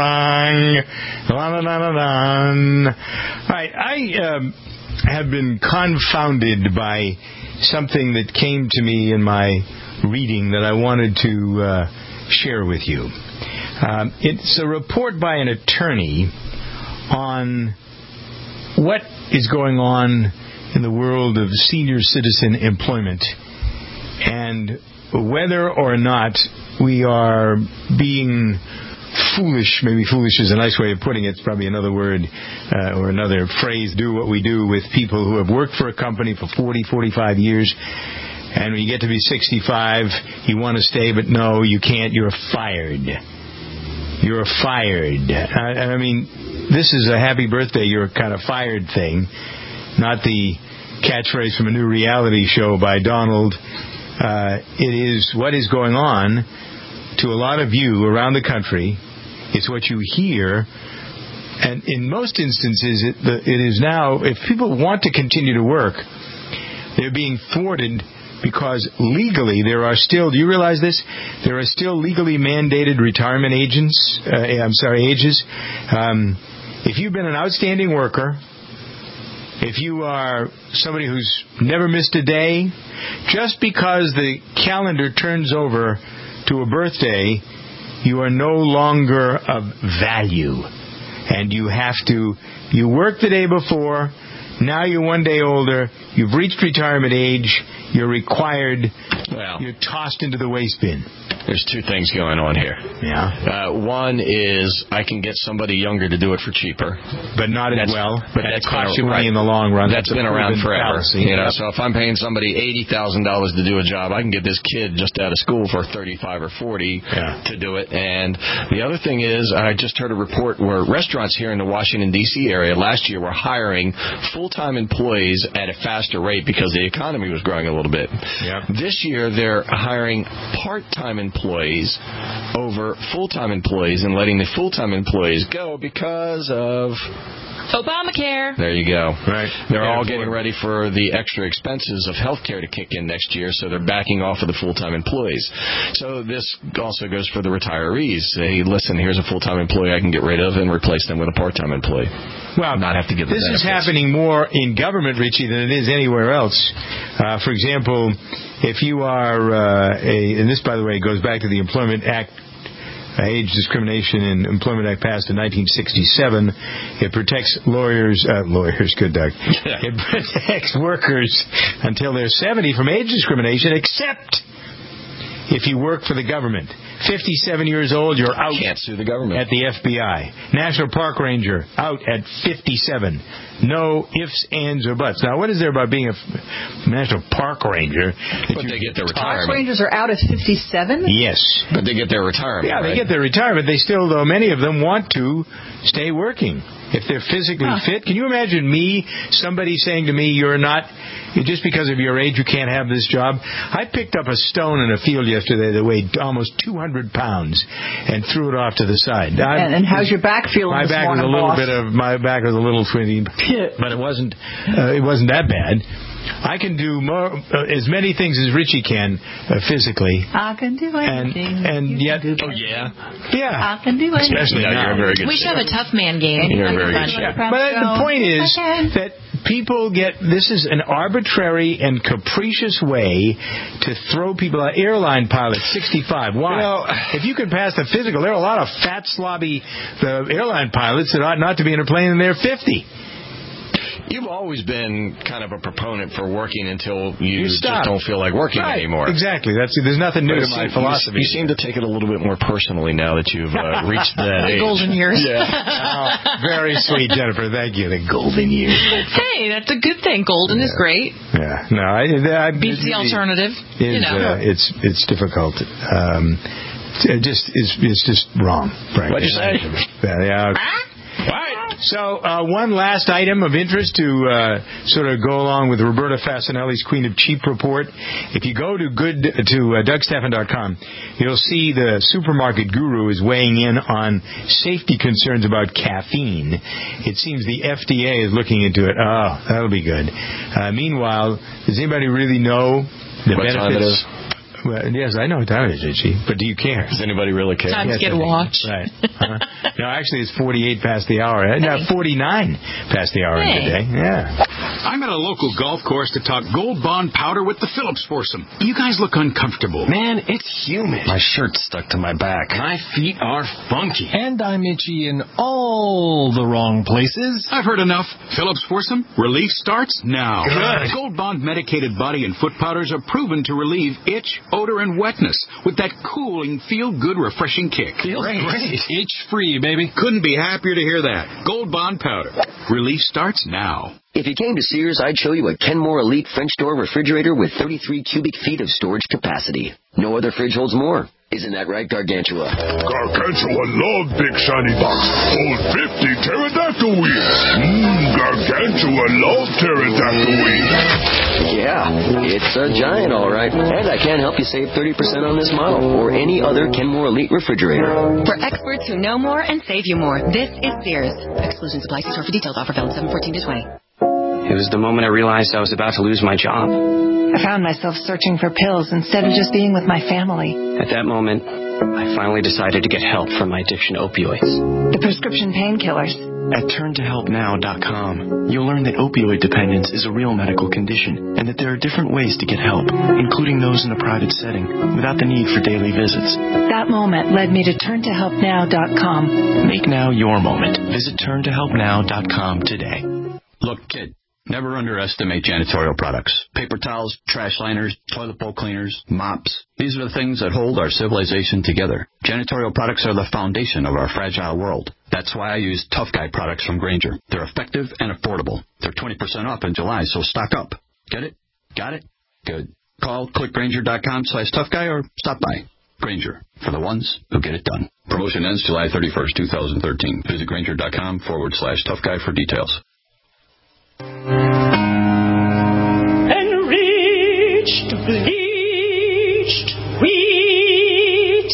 Speaker 2: right, I have been confounded by something that came to me in my reading that I wanted to share with you. It's a report by an attorney on what is going on in the world of senior citizen employment and whether or not we are being foolish. Maybe foolish is a nice way of putting it. It's probably another word or another phrase, do what we do with people who have worked for a company for 40, 45 years. And when you get to be 65, you want to stay, but no, you can't. You're fired. You're fired. I mean, this is a happy birthday, you're kind of fired thing, not the catchphrase from a new reality show by Donald. It is what is going on to a lot of you around the country. It's what you hear. And in most instances, it is now, if people want to continue to work, they're being thwarted because legally there are still, do you realize this? There are still legally mandated retirement ages. If you've been an outstanding worker, if you are somebody who's never missed a day, just because the calendar turns over to a birthday, you are no longer of value. And you worked the day before, now you're one day older, you've reached retirement age, you're required, you're tossed into the waste bin.
Speaker 6: There's two things going on here.
Speaker 2: Yeah.
Speaker 6: One is I can get somebody younger to do it for cheaper,
Speaker 2: but not as well.
Speaker 6: But
Speaker 2: that costs you money in the long run.
Speaker 6: That's been around forever.
Speaker 2: Fallacy.
Speaker 6: So if I'm paying somebody $80,000 to do a job, I can get this kid just out of school for $35 or $40 to do it. And the other thing is, I just heard a report where restaurants here in the Washington D.C. area last year were hiring full-time employees at a faster rate because the economy was growing a little bit.
Speaker 2: Yep.
Speaker 6: This year they're hiring part-time employees over full-time employees and letting the full-time employees go because of
Speaker 4: Obamacare.
Speaker 6: There you go.
Speaker 2: Right.
Speaker 6: They're all getting ready for the extra expenses of health care to kick in next year, so they're backing off of the full-time employees. So this also goes for the retirees. Say, listen, here's a full-time employee I can get rid of and replace them with a part-time employee.
Speaker 2: Well,
Speaker 6: not have to give them
Speaker 2: this
Speaker 6: benefits.
Speaker 2: is happening more in government, Richie, than it is anywhere else. For example, if you are and this, by the way, goes back to the Employment Act Age Discrimination in Employment Act passed in 1967. It protects good Doug. It protects workers until they're 70 from age discrimination, except if you work for the government. 57 years old, you're out.
Speaker 6: Can't sue the government.
Speaker 2: At the FBI. National Park Ranger, out at 57. No ifs, ands, or buts. Now, what is there about being a National Park Ranger?
Speaker 6: But they get their retirement.
Speaker 15: Park Rangers are out at 57?
Speaker 2: Yes.
Speaker 6: But they get their retirement.
Speaker 2: Yeah,
Speaker 6: right?
Speaker 2: they get their retirement. They still, though, many of them want to stay working. If they're physically fit. Can you imagine somebody saying to me, you're not, just because of your age, you can't have this job? I picked up a stone in a field yesterday that weighed almost 200 pounds and threw it off to the side.
Speaker 15: And how's your back feeling
Speaker 2: my
Speaker 15: this
Speaker 2: back
Speaker 15: morning,
Speaker 2: My back was a little twinny, but it wasn't that bad. I can do as many things as Richie can physically.
Speaker 15: I can do anything.
Speaker 2: And yet,
Speaker 15: yeah,
Speaker 2: I
Speaker 15: can do anything.
Speaker 2: Especially now.
Speaker 6: You're a very good
Speaker 4: we should have a tough man game.
Speaker 6: You're very good.
Speaker 2: But the point is that people this is an arbitrary and capricious way to throw people out. Airline pilots, 65. Why? If you can pass the physical, there are a lot of fat, slobby airline pilots that ought not to be in a plane and they're 50.
Speaker 6: You've always been kind of a proponent for working until you just
Speaker 2: stop.
Speaker 6: don't feel like working anymore.
Speaker 2: Exactly. There's nothing new to my philosophy.
Speaker 6: You seem to take it a little bit more personally now that you've reached that age.
Speaker 4: Golden years.
Speaker 2: Yeah. Very sweet, Jennifer. Thank you. The golden years.
Speaker 4: Hey, that's a good thing. Golden is great.
Speaker 2: Yeah. No, I
Speaker 4: beats the alternative.
Speaker 2: It's difficult. It's just wrong, frankly.
Speaker 6: What'd you say?
Speaker 2: Yeah. So, one last item of interest to sort of go along with Roberta Fasanelli's Queen of Cheap report. If you go to DougStephan.com, you'll see the supermarket guru is weighing in on safety concerns about caffeine. It seems the FDA is looking into it. Oh, that'll be good. Meanwhile, does anybody really know the benefits?
Speaker 6: Time it is?
Speaker 2: Well, yes, I know what time it is, Itchy, but do you care?
Speaker 6: Does anybody really care?
Speaker 4: Time to get a watch.
Speaker 2: Right. No, actually, it's 48 past the hour. No, 49 past the hour today. Yeah.
Speaker 5: I'm at a local golf course to talk Gold Bond powder with the Phillips foursome. You guys look uncomfortable.
Speaker 24: Man, it's humid.
Speaker 6: My shirt's stuck to my back.
Speaker 24: My feet are funky.
Speaker 25: And I'm itchy in all the wrong places.
Speaker 5: I've heard enough. Phillips foursome, relief starts now.
Speaker 24: Good.
Speaker 5: Gold Bond medicated body and foot powders are proven to relieve itch, odor, and wetness with that cooling, feel-good, refreshing kick.
Speaker 24: Feels great.
Speaker 5: Itch-free, baby. Couldn't be happier to hear that. Gold Bond powder. Relief starts now.
Speaker 14: If you came to Sears, I'd show you a Kenmore Elite French door refrigerator with 33 cubic feet of storage capacity. No other fridge holds more. Isn't that right, Gargantua?
Speaker 21: Gargantua love big shiny box. Hold 50 pterodactyl wheels. Gargantua love pterodactyl wheels.
Speaker 14: Yeah, it's a giant, all right. And I can help you save 30% on this model or any other Kenmore Elite refrigerator.
Speaker 12: For experts who know more and save you more, this is Sears. Exclusions apply. See store for details. Offer valid 7/14 to 20.
Speaker 16: It was the moment I realized I was about to lose my job.
Speaker 10: I found myself searching for pills instead of just being with my family.
Speaker 16: At that moment, I finally decided to get help from my addiction to opioids.
Speaker 10: The prescription painkillers.
Speaker 16: At turntohelpnow.com, you'll learn that opioid dependence is a real medical condition and that there are different ways to get help, including those in a private setting, without the need for daily visits.
Speaker 10: That moment led me to turntohelpnow.com.
Speaker 16: Make now your moment. Visit turntohelpnow.com today.
Speaker 23: Look, kid, never underestimate janitorial products. Paper towels, trash liners, toilet bowl cleaners, mops. These are the things that hold our civilization together. Janitorial products are the foundation of our fragile world. That's why I use Tough Guy products from Grainger. They're effective and affordable. They're 20% off in July, so stock up. Get it? Got it? Good. Call clickgrainger.com/toughguy or stop by. Grainger, for the ones who get it done. Promotion ends July 31st, 2013. Visit grainger.com/toughguy for details.
Speaker 17: Enriched, bleached, wheat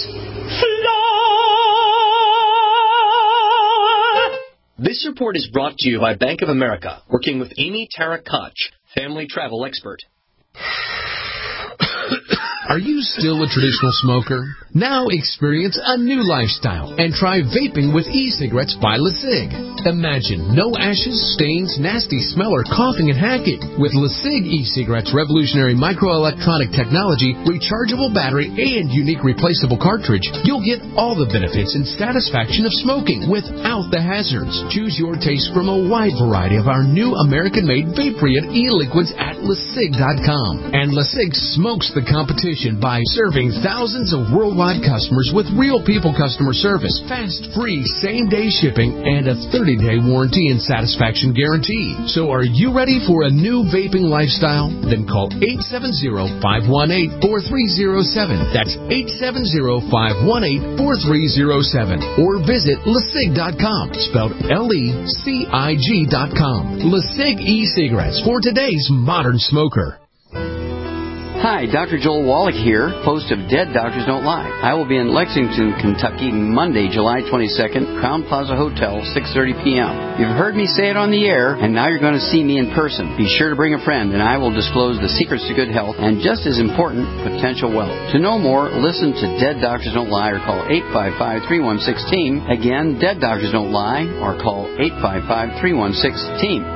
Speaker 17: flour.
Speaker 18: This report is brought to you by Bank of America, working with Amy Tara Koch, family travel expert.
Speaker 8: Are you still a traditional smoker? Now experience a new lifestyle and try vaping with e-cigarettes by LeSig. Imagine no ashes, stains, nasty smell, or coughing and hacking. With LeSig e-cigarettes' revolutionary microelectronic technology, rechargeable battery, and unique replaceable cartridge, you'll get all the benefits and satisfaction of smoking without the hazards. Choose your taste from a wide variety of our new American-made Vaporeon e-liquids at LeSig.com. And LeSig smokes the competition by serving thousands of worldwide customers with real people customer service, fast, free, same-day shipping, and a 30-day warranty and satisfaction guarantee. So are you ready for a new vaping lifestyle? Then call 870-518-4307. That's 870-518-4307. Or visit LeSig.com, spelled LECIG.com. LeSig e-cigarettes for today's modern smoker.
Speaker 11: Hi, Dr. Joel Wallach here, host of Dead Doctors Don't Lie. I will be in Lexington, Kentucky, Monday, July 22nd, Crown Plaza Hotel, 6:30 p.m. You've heard me say it on the air, and now you're going to see me in person. Be sure to bring a friend, and I will disclose the secrets to good health and, just as important, potential wealth. To know more, listen to Dead Doctors Don't Lie or call 855-316-TEAM. Again, Dead Doctors Don't Lie or call 855-316-TEAM.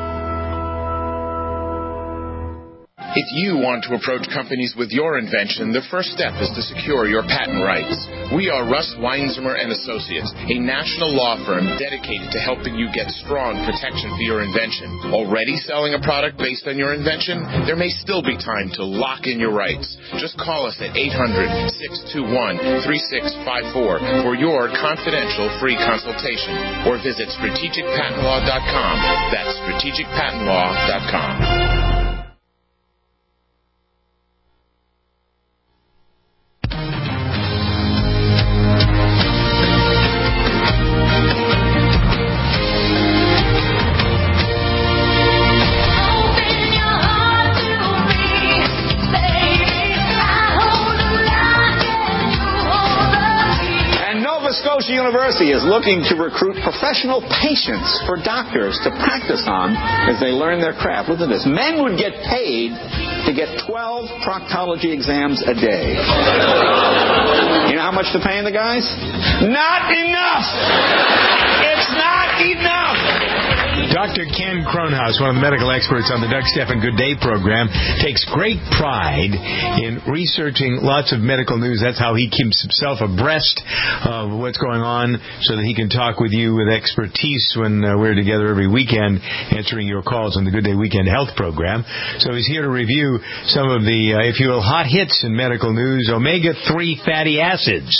Speaker 19: If you want to approach companies with your invention, the first step is to secure your patent rights. We are Russ Weinzimmer & Associates, a national law firm dedicated to helping you get strong protection for your invention. Already selling a product based on your invention? There may still be time to lock in your rights. Just call us at 800-621-3654 for your confidential free consultation, or visit strategicpatentlaw.com. That's strategicpatentlaw.com.
Speaker 20: University is looking to recruit professional patients for doctors to practice on as they learn their craft. Listen to this. Men would get paid to get 12 proctology exams a day. You know how much they're paying the guys? Not enough! It's not enough!
Speaker 2: Dr. Ken Kronhaus, one of the medical experts on the Doug Stephan Good Day program, takes great pride in researching lots of medical news. That's how he keeps himself abreast of what's going on, so that he can talk with you with expertise when we're together every weekend answering your calls on the Good Day Weekend Health program. So he's here to review some of the, if you will, hot hits in medical news, omega-3 fatty acids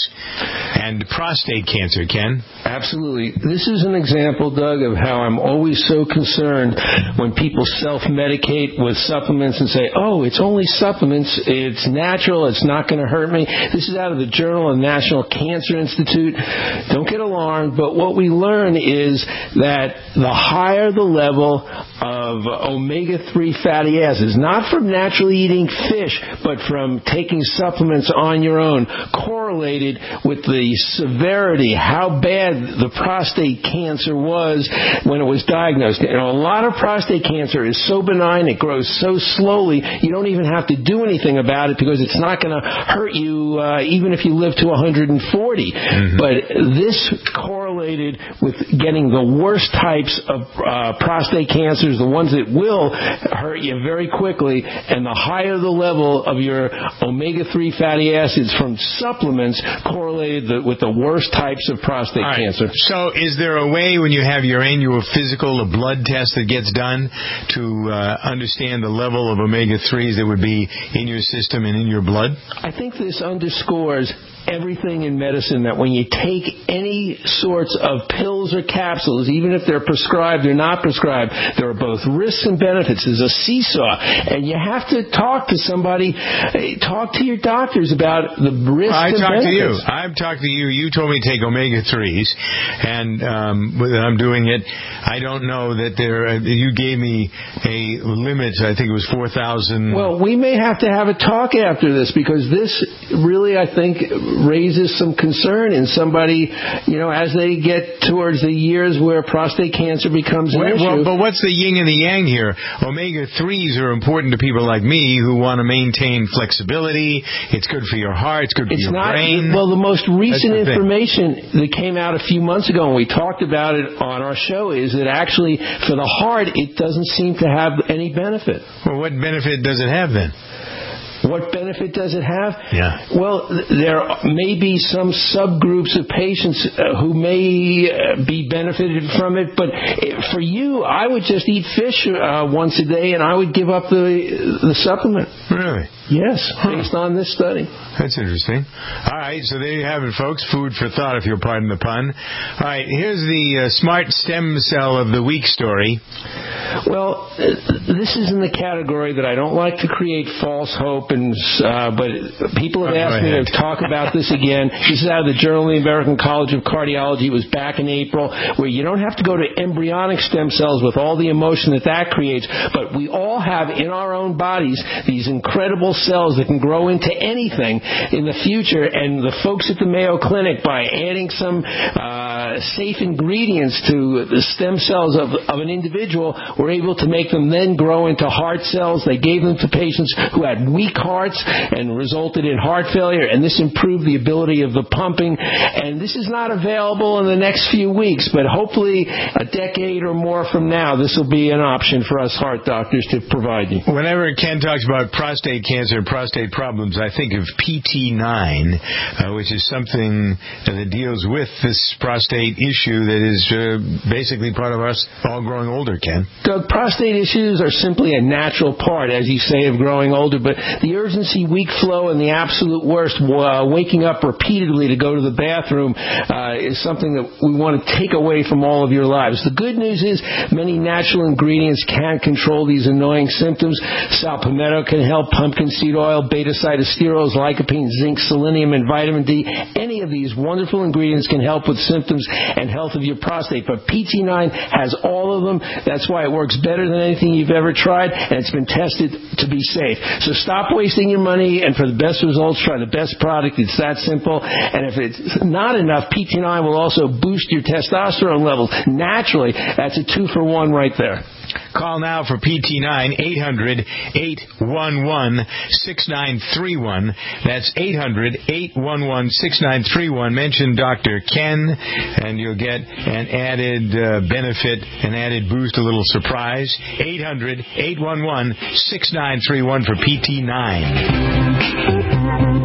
Speaker 2: and prostate cancer. Ken?
Speaker 22: Absolutely. This is an example, Doug, of how I'm always so concerned when people self-medicate with supplements and say, oh, it's only supplements, it's natural, it's not going to hurt me. This is out of the Journal of the National Cancer Institute. Don't get alarmed, but what we learn is that the higher the level of omega-3 fatty acids, not from naturally eating fish, but from taking supplements on your own, correlated with the severity, how bad the prostate cancer was when it was diagnosed. You know, a lot of prostate cancer is so benign, it grows so slowly, you don't even have to do anything about it because it's not going to hurt you even if you live to 140. Mm-hmm. But this correlated with getting the worst types of prostate cancers, the ones that will hurt you very quickly, and the higher the level of your omega-3 fatty acids from supplements correlated with the worst types of prostate cancer.
Speaker 2: So is there a way when you have your annual physical, a blood test that gets done to understand the level of omega-3s that would be in your system and in your blood?
Speaker 22: I think this underscores everything in medicine, that when you take any sorts of pills or capsules, even if they're prescribed or not prescribed, there are both risks and benefits. There's a seesaw, and you have to talk to somebody, talk to your doctors about the risks and benefits.
Speaker 2: I've talked to you. You told me to take omega-3s, and I'm doing it. I don't know that you gave me a limit. I think it was 4,000.
Speaker 22: Well, we may have to have a talk after this, because this really, I think, raises some concern in somebody, as they get towards the years where prostate cancer becomes an issue.
Speaker 2: Well, but what's the yin and the yang here? Omega-3s are important to people like me who want to maintain flexibility. It's good for your heart. It's good for your brain.
Speaker 22: Well, the most recent information that came out a few months ago, and we talked about it on our show, is that actually for the heart, it doesn't seem to have any benefit.
Speaker 2: Well, what benefit does it have then?
Speaker 22: What benefit does it have?
Speaker 2: Yeah.
Speaker 22: Well, there may be some subgroups of patients who may be benefited from it, but for you, I would just eat fish once a day, and I would give up the supplement.
Speaker 2: Really?
Speaker 22: Yes, based on this study.
Speaker 2: That's interesting. All right, so there you have it, folks. Food for thought, if you'll pardon the pun. All right, here's the smart stem cell of the week story.
Speaker 22: Well, this is in the category that I don't like to create false hope, but people have asked me to talk about this again. This is out of the Journal of the American College of Cardiology. It was back in April, where you don't have to go to embryonic stem cells with all the emotion that creates, but we all have in our own bodies these incredible cells that can grow into anything in the future, and the folks at the Mayo Clinic, by adding some safe ingredients to the stem cells of an individual, were able to make them then grow into heart cells. They gave them to patients who had weak hearts and resulted in heart failure, and this improved the ability of the pumping. And this is not available in the next few weeks, but hopefully a decade or more from now, this will be an option for us heart doctors to provide you.
Speaker 2: Whenever Ken talks about prostate cancer and prostate problems, I think of PT9, which is something that deals with this prostate issue that is basically part of us all growing older, Ken.
Speaker 22: Doug, prostate issues are simply a natural part, as you say, of growing older, but the urgency, weak flow, and the absolute worst, waking up repeatedly to go to the bathroom, is something that we want to take away from all of your lives. The good news is many natural ingredients can control these annoying symptoms. Sal palmetto can help, pumpkin seed oil, beta-cytosterols, lycopene, zinc, selenium, and vitamin D. Any of these wonderful ingredients can help with symptoms and health of your prostate, but PT9 has all of them. That's why it works better than anything you've ever tried, and it's been tested to be safe. So stop wasting your money, and for the best results, try the best product. It's that simple. And if it's not enough, PT9 will also boost your testosterone levels naturally. That's a 2-for-1 right there.
Speaker 2: Call now for PT9, 800-811-6931. That's 800-811-6931. Mention Dr. Ken, and you'll get an added benefit, an added boost, a little surprise. 800-811-6931 for PT9.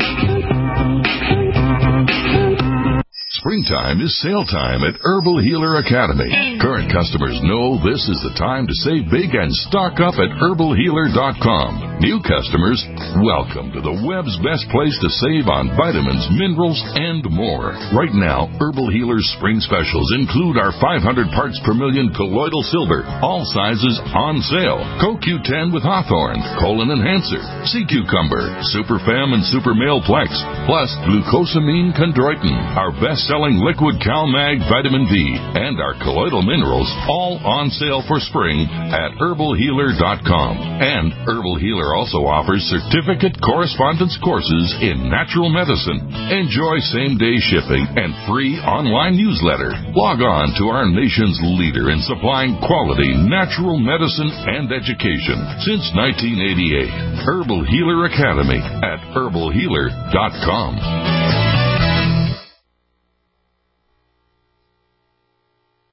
Speaker 1: Springtime is sale time at Herbal Healer Academy. Current customers know this is the time to save big and stock up at herbalhealer.com. New customers, welcome to the web's best place to save on vitamins, minerals, and more. Right now, Herbal Healer's spring specials include our 500 parts per million colloidal silver, all sizes on sale. CoQ10 with Hawthorne, Colon Enhancer, Sea Cucumber, Super Fem and Super Male Plex, plus glucosamine chondroitin, our best-selling liquid CalMag vitamin D, and our colloidal minerals, all on sale for spring at herbalhealer.com. And Herbal Healer also offers certificate correspondence courses in natural medicine. Enjoy same-day shipping and free online newsletter. Log on to our nation's leader in supplying quality natural medicine and education since 1988. Herbal Healer Academy at herbalhealer.com.